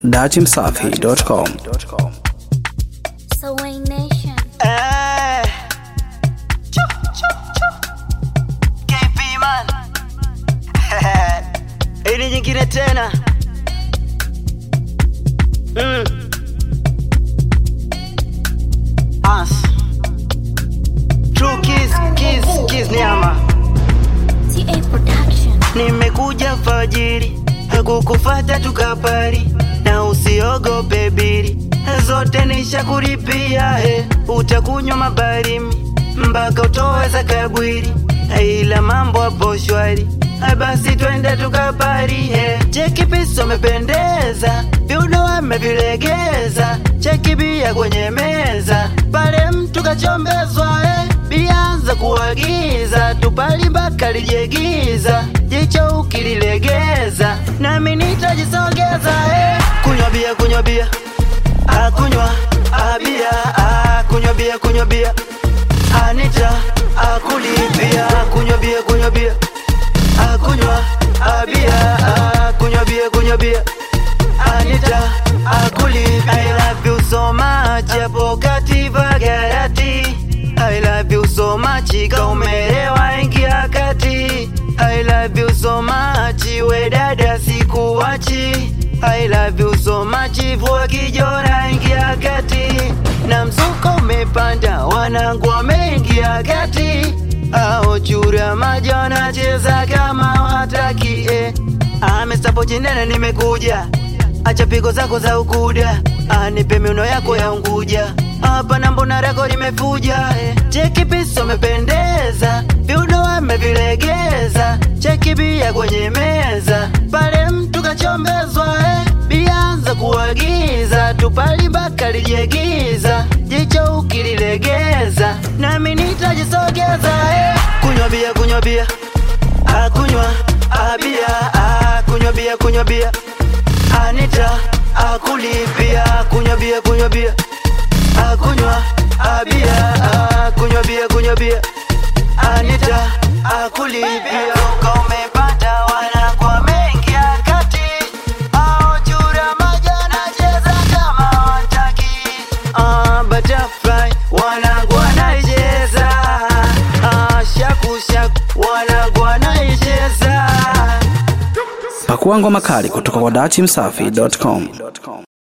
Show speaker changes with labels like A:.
A: datimsafi.com.
B: So Wayne Nation.
C: KP man. Ili nyingine tena. Us. True kiss nyama.
B: TA Production.
C: Nimekuja fajiri, hakukufata tukapari, na usiogope biri, zote nishakuripia utakunywa mabarimi mpaka utoweza kabwiri, ila mambo hapo shwari, basi twende tukapari. Cheki piso mependeza, viuno wamevilegeza, cheki bia kwenye meza, pale mtu kachombezwa bianza kuagiza, tupali mpaka lijegiza, jicho ukililegeza, nami nitajisogeza. Kunywa bia, akunywa bia, kunywa bia, Anita akulipia. Kunywa bia, akunywa bia, kunywa bia, Anita akulipia. I love you so much, hapo kativa garati. I love you so much, kaumelewa ingia kati. I love you so much, we dada sikuwachi. I love you so much, vua kijora ingia kati. Na mzuko umepanda, wanangu wameingia kati. Ao chura majana cheza kama wataki. Amestapo chinene nimekuja, acha pigo zako za ukuda, anipe miuno yako ya Unguja, hapa na mbona rako limefuja. Cheki piso mependeza, viuno wamevilegeza, cheki bia kwenye meza, pale mtu kachombezwa bianza kuagiza, tupali mpaka lijegiza, jicho ukililegeza, nami nitajisogeza. Kunywa bia, akunywa bia, kunywa bia, Anita akulipia. Kunywa bia, akunywa bia, kunywa bia, Anita akulipia. Uka umepata wanangu wameingia kati, ao chura majana cheza kama wataki. Butterfly wanangu wanaicheza, shaku wanangu wanaicheza.
A: Pakua ngoma kali kutoka kwa datimsafi.com.